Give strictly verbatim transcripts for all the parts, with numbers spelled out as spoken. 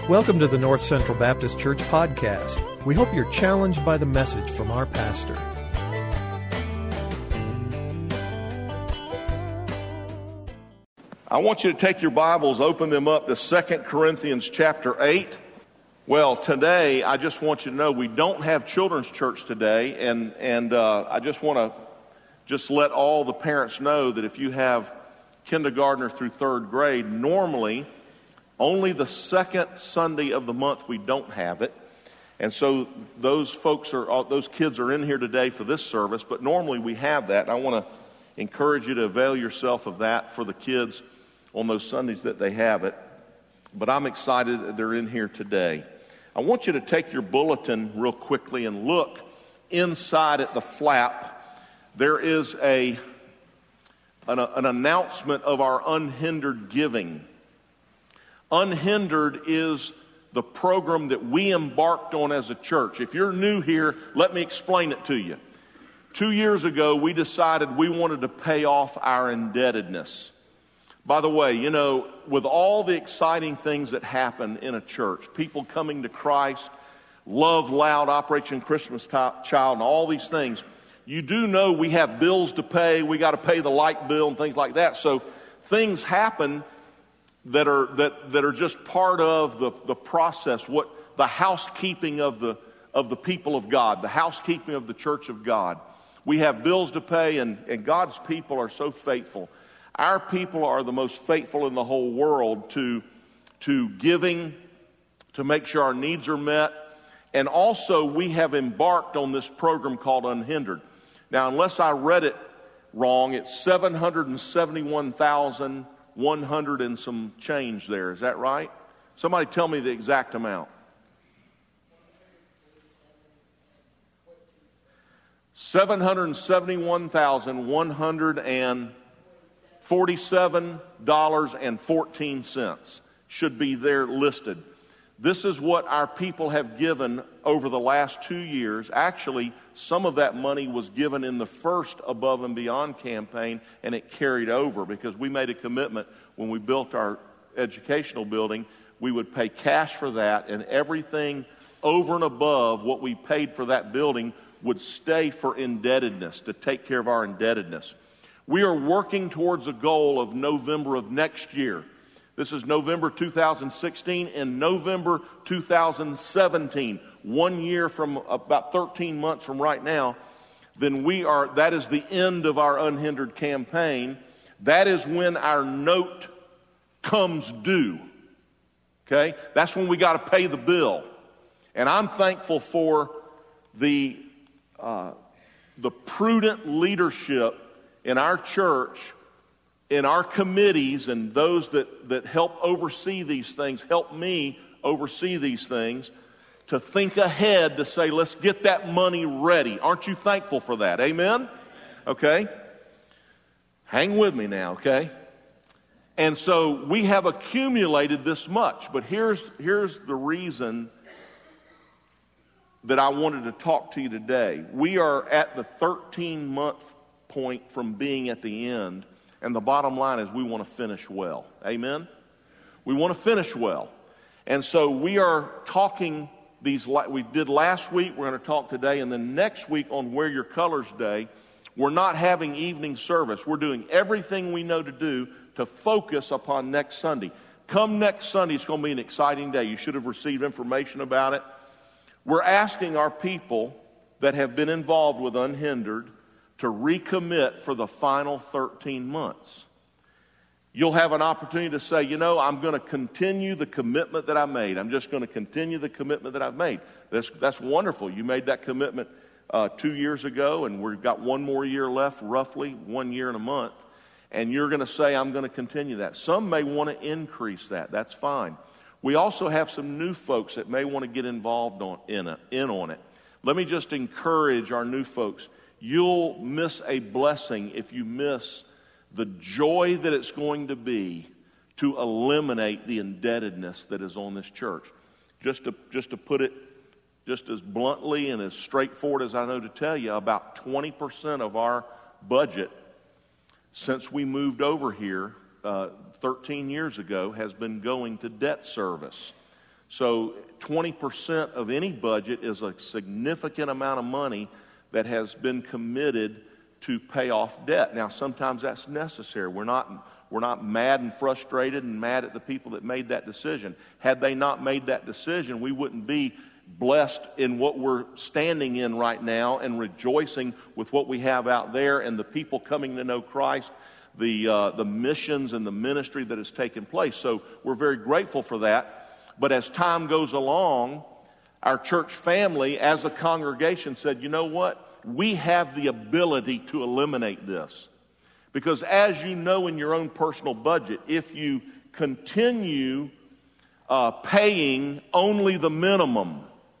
Welcome to the North Central Baptist Church podcast. We hope you're challenged by the message from our pastor. I want you to take your Bibles, open them up to Second Corinthians chapter eight. Well, today, I just want you to know we don't have children's church today, and, and uh, I just want to just let all the parents know that if you have kindergartner through third grade, normally only the second Sunday of the month we don't have it. And so those folks are, those kids are in here today for this service, but normally we have that. And I want to encourage you to avail yourself of that for the kids on those Sundays that they have it. But I'm excited that they're in here today. I want you to take your bulletin real quickly and look inside at the flap. There is a an, an announcement of our Unhindered Giving. Unhindered is the program that we embarked on as a church. If you're new here, let me explain it to you. Two years ago, we decided we wanted to pay off our indebtedness. By the way, you know, with all the exciting things that happen in a church, people coming to Christ, Love Loud, Operation Christmas Child, and all these things, you do know we have bills to pay. We got to pay the light bill and things like that. So things happen that are that that are just part of the, the process, what the housekeeping of the of the people of God, the housekeeping of the church of God. We have bills to pay, and, and God's people are so faithful. Our people are the most faithful in the whole world to, to giving, to make sure our needs are met. And also we have embarked on this program called Unhindered. Now, unless I read it wrong, it's seven hundred seventy-one thousand one hundred and some change there. Is that right? Somebody tell me the exact amount. seven hundred seventy-one thousand one hundred forty-seven dollars and fourteen cents should be there listed. This is what our people have given over the last two years. Actually, some of that money was given in the first Above and Beyond campaign, and it carried over because we made a commitment when we built our educational building, we would pay cash for that, and everything over and above what we paid for that building would stay for indebtedness, to take care of our indebtedness. We are working towards a goal of November of next year. This is November two thousand sixteen and November two thousand seventeen, one year from about thirteen months from right now. Then we are, that is the end of our Unhindered campaign. That is when our note comes due. Okay? That's when we got to pay the bill. And I'm thankful for the uh, the prudent leadership in our church, in our committees, and those that, that help oversee these things, help me oversee these things, to think ahead to say, let's get that money ready. Aren't you thankful for that? Amen? Okay? Hang with me now, okay? And so we have accumulated this much, but here's, here's the reason that I wanted to talk to you today. We are at the thirteen-month point from being at the end, and the bottom line is we want to finish well. Amen? We want to finish well. And so we are talking these, we did last week, we're going to talk today, and then next week on Wear Your Colors Day, we're not having evening service. We're doing everything we know to do to focus upon next Sunday. Come next Sunday, it's going to be an exciting day. You should have received information about it. We're asking our people that have been involved with Unhindered to recommit for the final thirteen months. You'll have an opportunity to say, you know, I'm going to continue the commitment that I made. I'm just going to continue the commitment that I've made. That's, that's wonderful. You made that commitment uh, two years ago, and we've got one more year left, roughly one year and a month. And you're going to say, I'm going to continue that. Some may want to increase that. That's fine. We also have some new folks that may want to get involved on, in, a, in on it. Let me just encourage our new folks. You'll miss a blessing if you miss the joy that it's going to be to eliminate the indebtedness that is on this church. Just to, just to put it just as bluntly and as straightforward as I know to tell you, about twenty percent of our budget since we moved over here uh, thirteen years ago has been going to debt service. So twenty percent of any budget is a significant amount of money that has been committed to pay off debt. Now, sometimes that's necessary. We're not, we're not mad and frustrated and mad at the people that made that decision. Had they not made that decision, we wouldn't be blessed in what we're standing in right now and rejoicing with what we have out there and the people coming to know Christ, the uh, the missions and the ministry that has taken place. So we're very grateful for that. But as time goes along, our church family as a congregation said, you know what? We have the ability to eliminate this. Because as you know in your own personal budget, if you continue uh, paying only the minimum,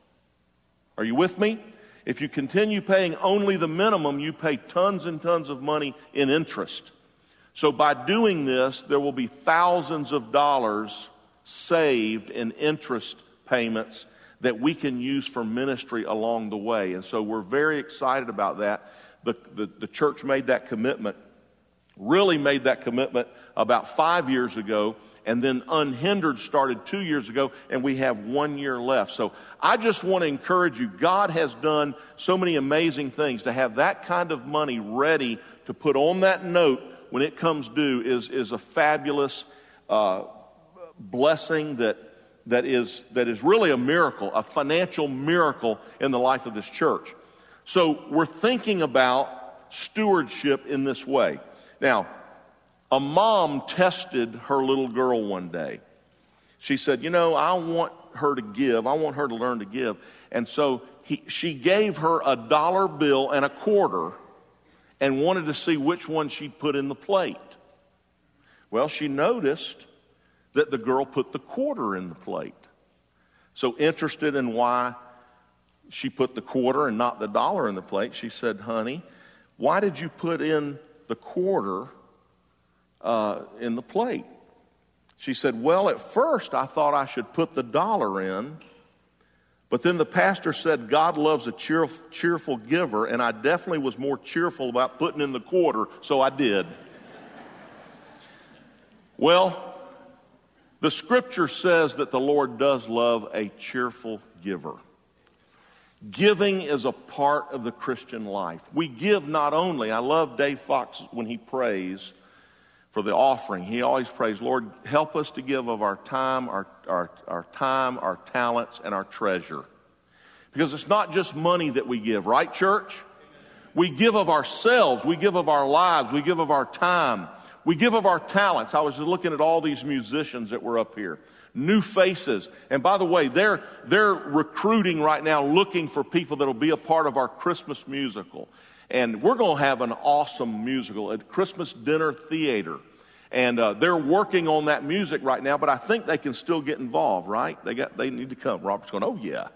are you with me? If you continue paying only the minimum, you pay tons and tons of money in interest. So by doing this, there will be thousands of dollars saved in interest payments that we can use for ministry along the way. And so we're very excited about that. The, the, the church made that commitment, really made that commitment about five years ago, and then Unhindered started two years ago, and we have one year left. So I just want to encourage you, God has done so many amazing things. To have that kind of money ready to put on that note when it comes due is, is a fabulous uh, blessing that that is that is really a miracle, a financial miracle in the life of this church. So we're thinking about stewardship in this way. Now, a mom tested her little girl one day. She said, you know, I want her to give. I want her to learn to give. And so he, she gave her a dollar bill and a quarter and wanted to see which one she'd put in the plate. Well, she noticed that the girl put the quarter in the plate. So interested in why she put the quarter and not the dollar in the plate, she said, honey, why did you put in the quarter uh, in the plate? She said, well, at first I thought I should put the dollar in, but then the pastor said God loves a cheer, cheerful giver, and I definitely was more cheerful about putting in the quarter, so I did. Well, the scripture says that the Lord does love a cheerful giver. Giving is a part of the Christian life. We give not only, I love Dave Fox when he prays for the offering. He always prays, Lord, help us to give of our time, our, our, our time, our talents, and our treasure. Because it's not just money that we give, right, church? We give of ourselves, we give of our lives, we give of our time. We give of our talents. I was looking at all these musicians that were up here. New faces. And by the way, they're, they're recruiting right now, looking for people that will be a part of our Christmas musical. And we're going to have an awesome musical at Christmas Dinner Theater. And uh, they're working on that music right now, but I think they can still get involved, right? They got, they need to come. Robert's going, oh, yeah.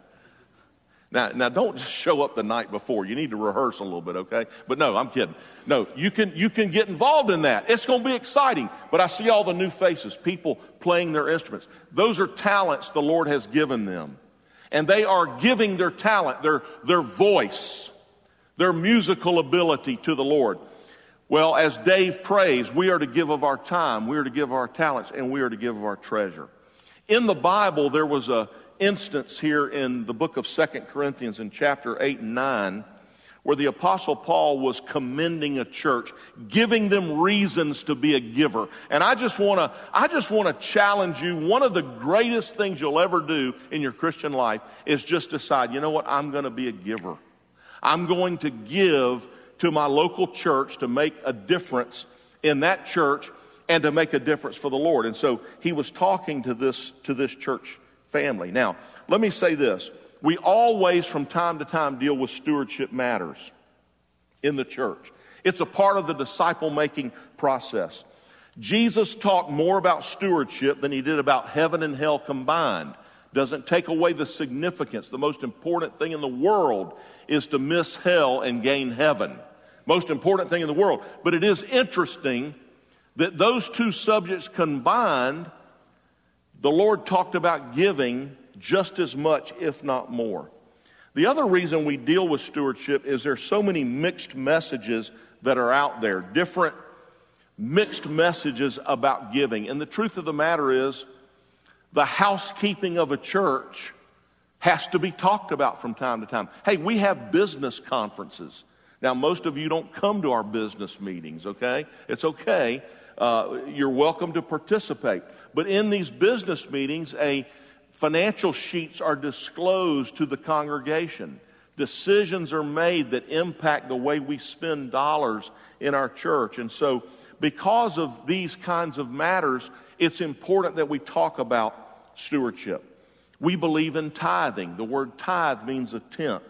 Now, now, don't just show up the night before. You need to rehearse a little bit, okay? But no, I'm kidding. No, you can you can get involved in that. It's going to be exciting. But I see all the new faces, people playing their instruments. Those are talents the Lord has given them. And they are giving their talent, their, their voice, their musical ability to the Lord. Well, as Dave prays, we are to give of our time, we are to give of our talents, and we are to give of our treasure. In the Bible, there was a instance here in the book of Second Corinthians in chapter eight and nine where the Apostle Paul was commending a church, giving them reasons to be a giver. And I just want to I just want to challenge you. One of the greatest things you'll ever do in your Christian life is just decide, you know what, I'm going to be a giver. I'm going to give to my local church to make a difference in that church and to make a difference for the Lord. And so he was talking to this to this church family. Now, let me say this. We always, from time to time, deal with stewardship matters in the church. It's a part of the disciple-making process. Jesus talked more about stewardship than he did about heaven and hell combined. Doesn't take away the significance. The most important thing in the world is to miss hell and gain heaven. Most important thing in the world. But it is interesting that those two subjects combined, the Lord talked about giving just as much, if not more. The other reason we deal with stewardship is there's so many mixed messages that are out there, different mixed messages about giving. And the truth of the matter is, The housekeeping of a church has to be talked about from time to time. Hey, we have business conferences. Now, most of you don't come to our business meetings, okay? It's okay. Uh, you're welcome to participate. But in these business meetings, a financial sheets are disclosed to the congregation. Decisions are made that impact the way we spend dollars in our church. And so, because of these kinds of matters, it's important that we talk about stewardship. We believe in tithing. The word tithe means a tenth.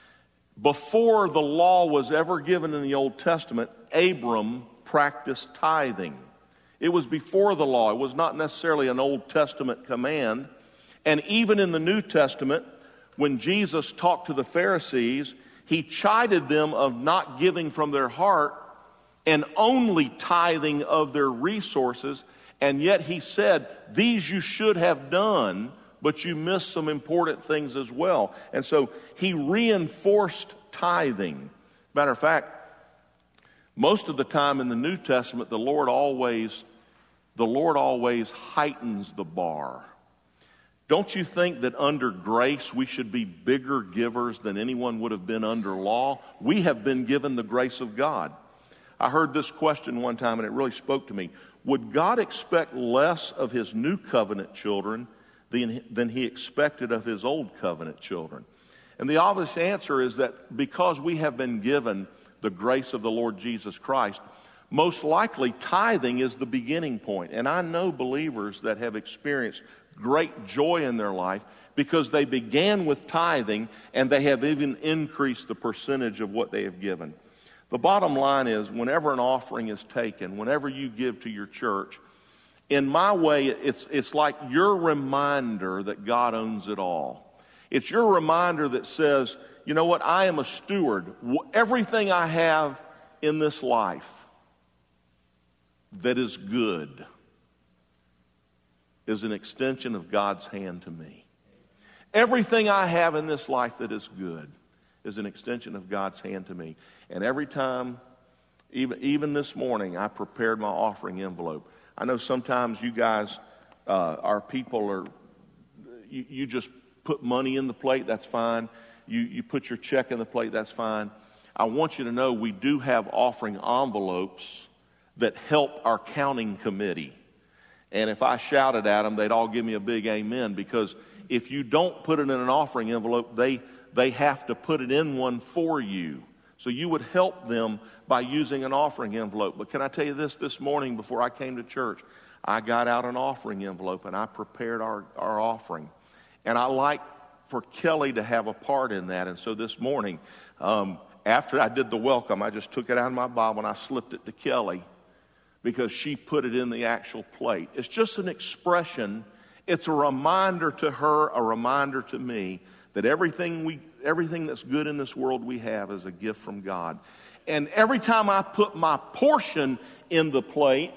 Before the law was ever given in the Old Testament, Abram practiced tithing. It was before the law. It was not necessarily an Old Testament command. And even in the New Testament, when Jesus talked to the Pharisees, he chided them of not giving from their heart and only tithing of their resources. And yet he said, these you should have done, but you missed some important things as well. And so he reinforced tithing. Matter of fact, most of the time in the New Testament, the Lord always, the Lord always heightens the bar. Don't you think that under grace we should be bigger givers than anyone would have been under law? We have been given the grace of God. I heard this question one time and it really spoke to me. Would God expect less of his new covenant children than, than he expected of his old covenant children? And the obvious answer is that because we have been given the grace of the Lord Jesus Christ, most likely tithing is the beginning point. And I know believers that have experienced great joy in their life because they began with tithing and they have even increased the percentage of what they have given. The bottom line is, whenever an offering is taken, whenever you give to your church, in my way, it's, it's like your reminder that God owns it all. It's your reminder that says, you know what, I am a steward. Everything I have in this life that is good is an extension of God's hand to me. Everything I have in this life that is good is an extension of God's hand to me. And every time, even, even this morning, I prepared my offering envelope. I know sometimes you guys, uh, our people are, you, you just put money in the plate, that's fine. You, you put your check in the plate, that's fine. I want you to know we do have offering envelopes that help our counting committee. And if I shouted at them, they'd all give me a big amen, because if you don't put it in an offering envelope, they, they have to put it in one for you. So you would help them by using an offering envelope. But can I tell you this, this morning before I came to church, I got out an offering envelope and I prepared our, our offering. And I like for Kelly to have a part in that. And so this morning, um, after I did the welcome, I just took it out of my Bible and I slipped it to Kelly because she put it in the actual plate. It's just an expression. It's a reminder to her, a reminder to me that everything we, everything that's good in this world we have is a gift from God. And every time I put my portion in the plate,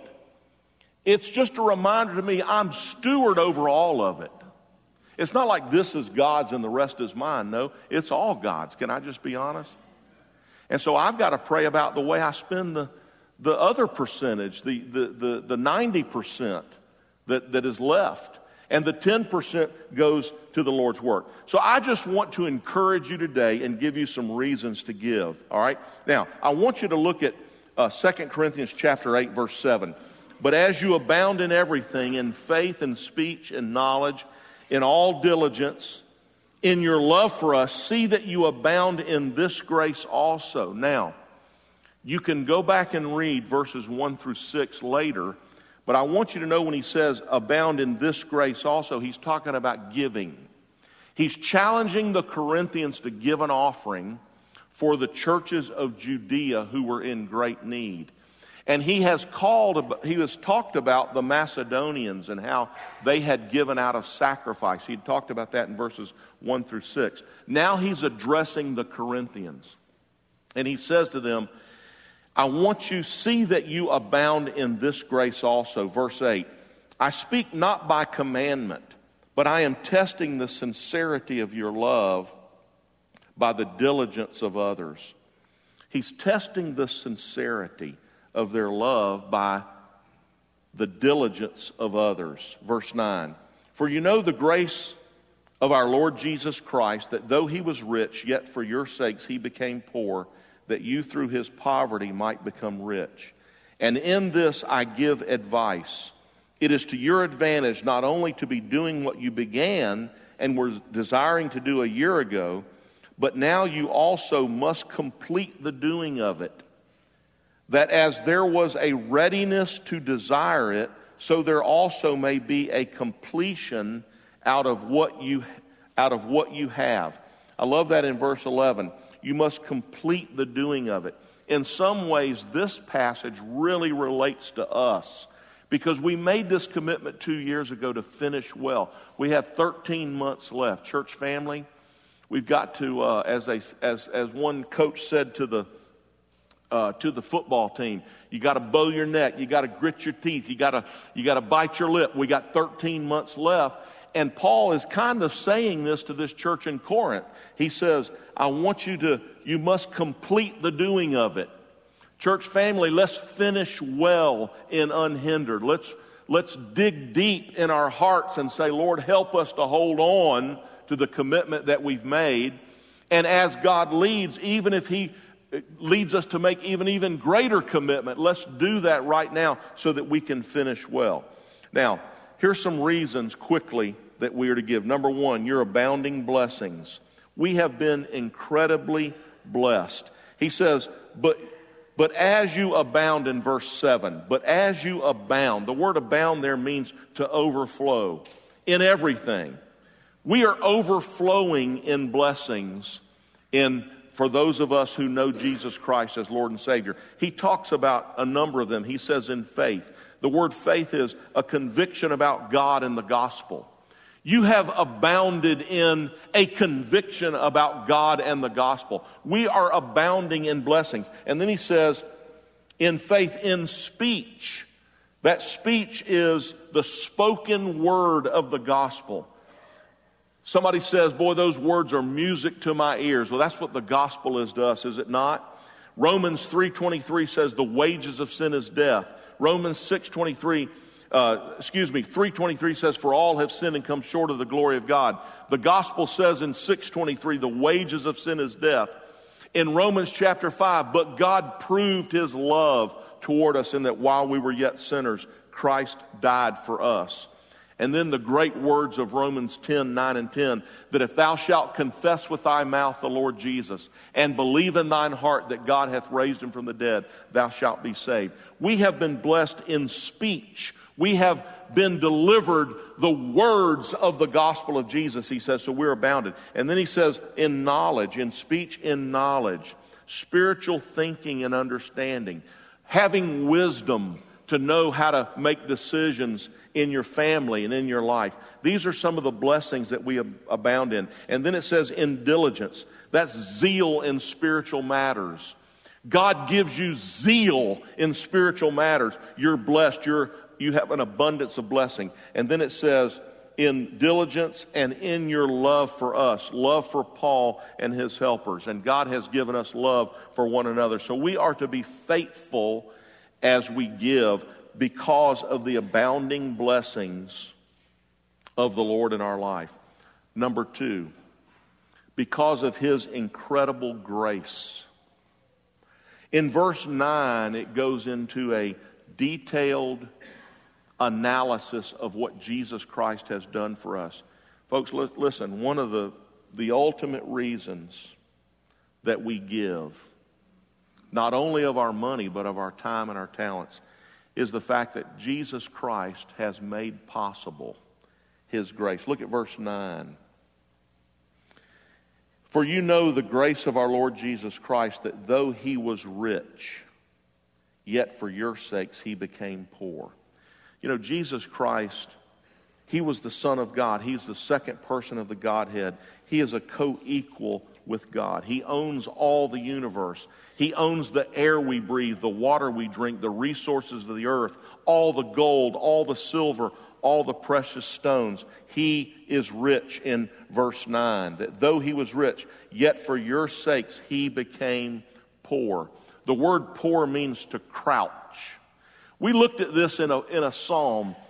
it's just a reminder to me I'm steward over all of it. It's not like this is God's and the rest is mine. No, it's all God's. Can I just be honest? And so I've got to pray about the way I spend the, the other percentage, the, the, the, the ninety percent that, that is left. And the ten percent goes to the Lord's work. So I just want to encourage you today and give you some reasons to give. All right? Now, I want you to look at uh, Second Corinthians chapter eight, verse seven. But as you abound in everything, in faith and speech and knowledge, in all diligence, in your love for us, see that you abound in this grace also. Now, you can go back and read verses one through six later, but I want you to know when he says abound in this grace also, he's talking about giving. He's challenging the Corinthians to give an offering for the churches of Judea who were in great need. And he has called, he has talked about the Macedonians and how they had given out of sacrifice. He talked about that in verses one through six. Now he's addressing the Corinthians. And he says to them, I want you to see that you abound in this grace also. Verse eight, I speak not by commandment, but I am testing the sincerity of your love by the diligence of others. He's testing the sincerity of their love by the diligence of others. Verse nine, For you know the grace of our Lord Jesus Christ, that though he was rich, yet for your sakes he became poor, that you through his poverty might become rich. And in this I give advice. It is to your advantage not only to be doing what you began and were desiring to do a year ago, but now you also must complete the doing of it. That as there was a readiness to desire it, so there also may be a completion out of what you out of what you have. I love that in verse eleven. You must complete the doing of it. In some ways, this passage really relates to us because we made this commitment two years ago to finish well. We have thirteen months left. Church family, we've got to, uh, as a as as one coach said to the uh, to the football team, you got to bow your neck, you got to grit your teeth, you got to you got to bite your lip. We got thirteen months left. And Paul is kind of saying this to this church in Corinth. He says, I want you to, you must complete the doing of it. Church family, let's finish well and unhindered. Let's, let's dig deep in our hearts and say, Lord, help us to hold on to the commitment that we've made. And as God leads, even if he leads us to make even, even greater commitment, let's do that right now so that we can finish well. Now, here's some reasons quickly that we are to give. Number one, your abounding blessings. We have been incredibly blessed. He says, but but as you abound in verse seven, but as you abound, the word abound there means to overflow in everything. We are overflowing in blessings in for those of us who know Jesus Christ as Lord and Savior. He talks about a number of them. He says in faith. The word faith is a conviction about God and the gospel. You have abounded in a conviction about God and the gospel. We are abounding in blessings. And then he says, in faith, in speech. That speech is the spoken word of the gospel. Somebody says, boy, those words are music to my ears. Well, that's what the gospel is to us, is it not? Romans three twenty-three says the wages of sin is death. Romans six twenty-three, uh, excuse me, three twenty-three says, for all have sinned and come short of the glory of God. The gospel says in six twenty-three, the wages of sin is death. In Romans chapter five, but God proved his love toward us in that while we were yet sinners, Christ died for us. And then the great words of Romans ten, nine and ten, that if thou shalt confess with thy mouth the Lord Jesus, and believe in thine heart that God hath raised him from the dead, thou shalt be saved. We have been blessed in speech. We have been delivered the words of the gospel of Jesus, he says, so we're abounded. And then he says, in knowledge, in speech, in knowledge, spiritual thinking and understanding, having wisdom to know how to make decisions in your family and in your life. These are some of the blessings that we abound in. And then it says in diligence. That's zeal in spiritual matters. God gives you zeal in spiritual matters. You're blessed. You're, you have an abundance of blessing. And then it says in diligence and in your love for us, love for Paul and his helpers. And God has given us love for one another. So we are to be faithful as we give because of the abounding blessings of the Lord in our life. Number two, because of his incredible grace. In verse nine, it goes into a detailed analysis of what Jesus Christ has done for us. Folks, li- listen, one of the, the ultimate reasons that we give, not only of our money, but of our time and our talents, is the fact that Jesus Christ has made possible his grace. Look at verse nine. For you know the grace of our Lord Jesus Christ, that though he was rich, yet for your sakes he became poor. You know, Jesus Christ, he was the Son of God. He's the second person of the Godhead. He is a co-equal with God. He owns all the universe. He owns the air we breathe, the water we drink, the resources of the earth, all the gold, all the silver, all the precious stones. He is rich in verse nine, that though he was rich, yet for your sakes he became poor. The word poor means to crouch. We looked at this in a, in a psalm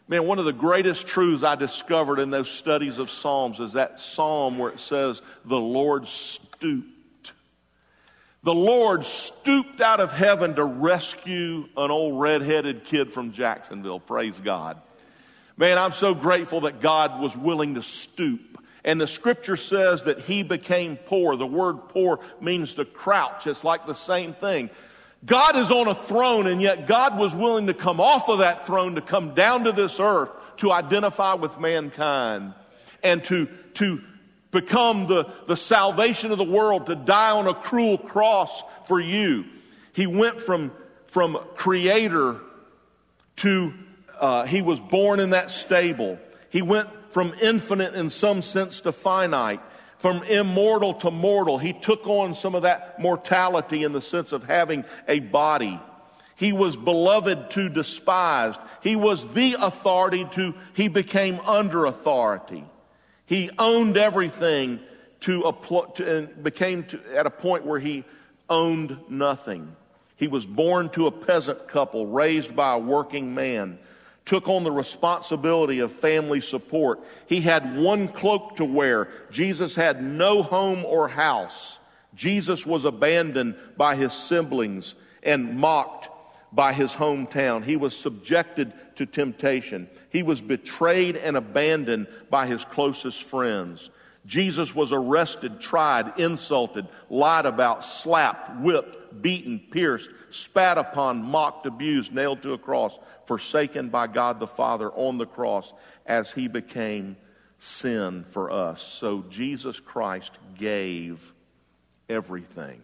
Man, one of the greatest truths I discovered in those studies of Psalms is that psalm where it says, the Lord stooped. The Lord stooped out of heaven to rescue an old red-headed kid from Jacksonville. Praise God. Man, I'm so grateful that God was willing to stoop. And the scripture says that he became poor. The word poor means to crouch. It's like the same thing. God is on a throne, and yet God was willing to come off of that throne to come down to this earth to identify with mankind and to, to become the, the salvation of the world, to die on a cruel cross for you. He went from, from creator to, uh, he was born in that stable. He went from infinite in some sense to finite. From immortal to mortal, he took on some of that mortality in the sense of having a body. He was beloved to despised. He was the authority to, he became under authority. He owned everything to, a, to and became to, at a point where he owned nothing. He was born to a peasant couple, raised by a working man, took on the responsibility of family support. He had one cloak to wear. Jesus had no home or house. Jesus was abandoned by his siblings and mocked by his hometown. He was subjected to temptation. He was betrayed and abandoned by his closest friends. Jesus was arrested, tried, insulted, lied about, slapped, whipped, beaten, pierced, spat upon, mocked, abused, nailed to a cross, forsaken by God the Father on the cross as he became sin for us. So Jesus Christ gave everything.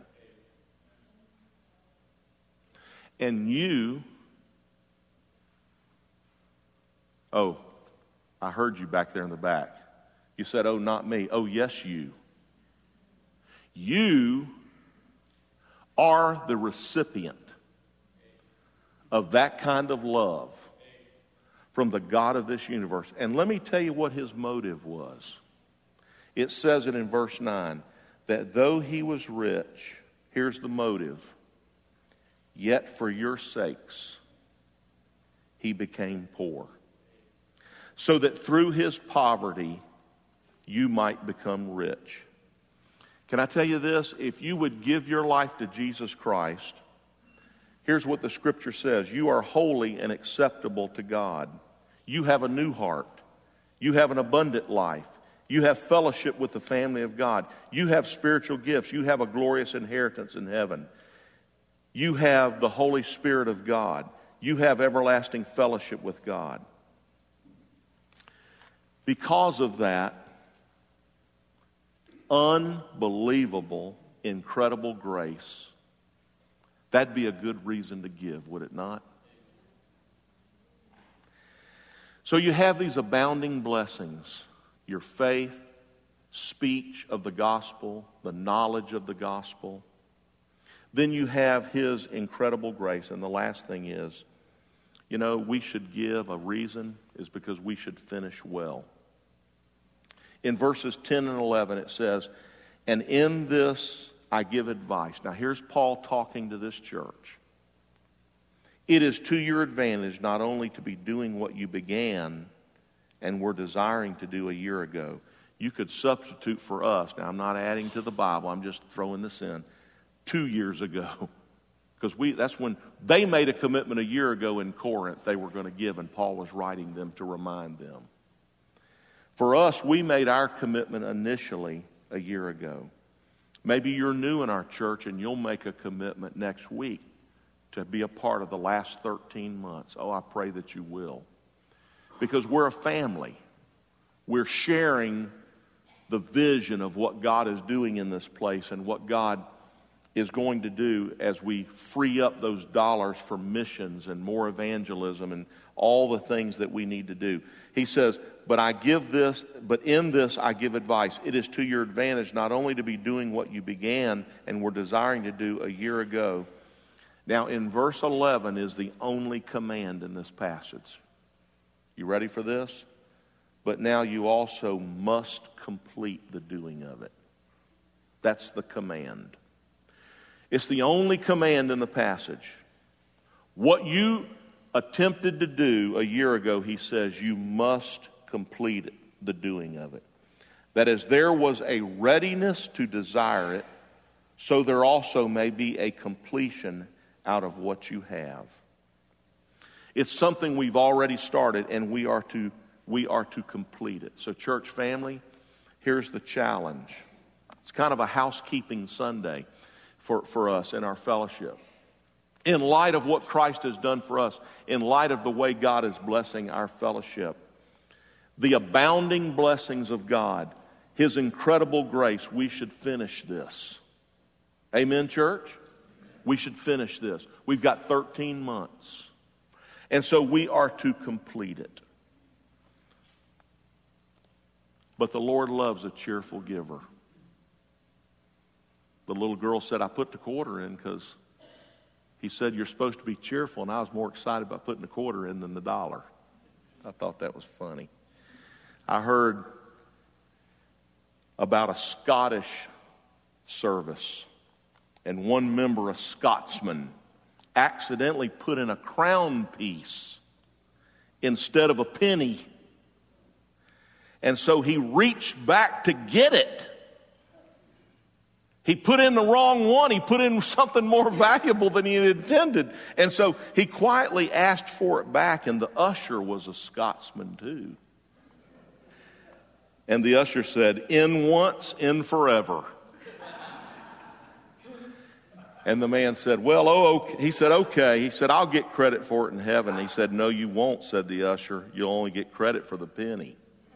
And you, oh, I heard you back there in the back. You said, oh, not me. Oh, yes, you. You are the recipient of that kind of love from the God of this universe. And let me tell you what his motive was. It says it in verse nine, that though he was rich, here's the motive, yet for your sakes he became poor, so that through his poverty you might become rich. Can I tell you this? If you would give your life to Jesus Christ, here's what the scripture says. You are holy and acceptable to God. You have a new heart. You have an abundant life. You have fellowship with the family of God. You have spiritual gifts. You have a glorious inheritance in heaven. You have the Holy Spirit of God. You have everlasting fellowship with God. Because of that unbelievable, incredible grace, that'd be a good reason to give, would it not? So you have these abounding blessings, your faith, speech of the gospel, the knowledge of the gospel. Then you have his incredible grace. And the last thing is, you know, we should give a reason is because we should finish well. In verses ten and eleven it says, and in this I give advice. Now here's Paul talking to this church. It is to your advantage not only to be doing what you began and were desiring to do a year ago. You could substitute for us. Now I'm not adding to the Bible. I'm just throwing this in. Two years ago. Because we that's when they made a commitment a year ago in Corinth they were going to give, and Paul was writing them to remind them. For us, we made our commitment initially a year ago. Maybe you're new in our church and you'll make a commitment next week to be a part of the last thirteen months. Oh, I pray that you will. Because we're a family. We're sharing the vision of what God is doing in this place and what God is going to do as we free up those dollars for missions and more evangelism and all the things that we need to do. He says, but I give this, but in this I give advice. It is to your advantage not only to be doing what you began and were desiring to do a year ago. Now in verse eleven is the only command in this passage. You ready for this? But now you also must complete the doing of it. That's the command. It's the only command in the passage. What you attempted to do a year ago, he says, you must complete the doing of it. That as there was a readiness to desire it, so there also may be a completion out of what you have. It's something we've already started, and we are to we are to complete it. So, church family, here's the challenge. It's kind of a housekeeping Sunday for, for us in our fellowship. In light of what Christ has done for us, in light of the way God is blessing our fellowship, the abounding blessings of God, His incredible grace, we should finish this. Amen, church? We should finish this. We've got thirteen months. And so we are to complete it. But the Lord loves a cheerful giver. The little girl said, I put the quarter in because he said you're supposed to be cheerful, and I was more excited about putting the quarter in than the dollar. I thought that was funny. I heard about a Scottish service, and one member, a Scotsman, accidentally put in a crown piece instead of a penny. And so he reached back to get it. He put in the wrong one. He put in something more valuable than he had intended. And so he quietly asked for it back, and the usher was a Scotsman too. And the usher said, in once, in forever. And the man said, well, oh, okay. He said, okay. He said, I'll get credit for it in heaven. He said, no, you won't, said the usher. You'll only get credit for the penny.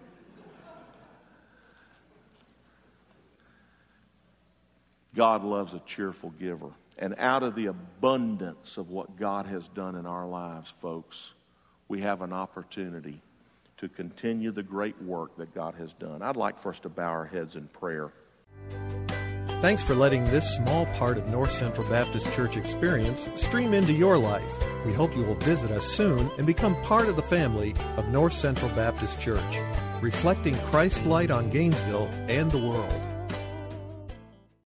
God loves a cheerful giver. And out of the abundance of what God has done in our lives, folks, we have an opportunity to continue the great work that God has done. I'd like for us to bow our heads in prayer. Thanks for letting this small part of North Central Baptist Church experience stream into your life. We hope you will visit us soon and become part of the family of North Central Baptist Church, reflecting Christ's light on Gainesville and the world.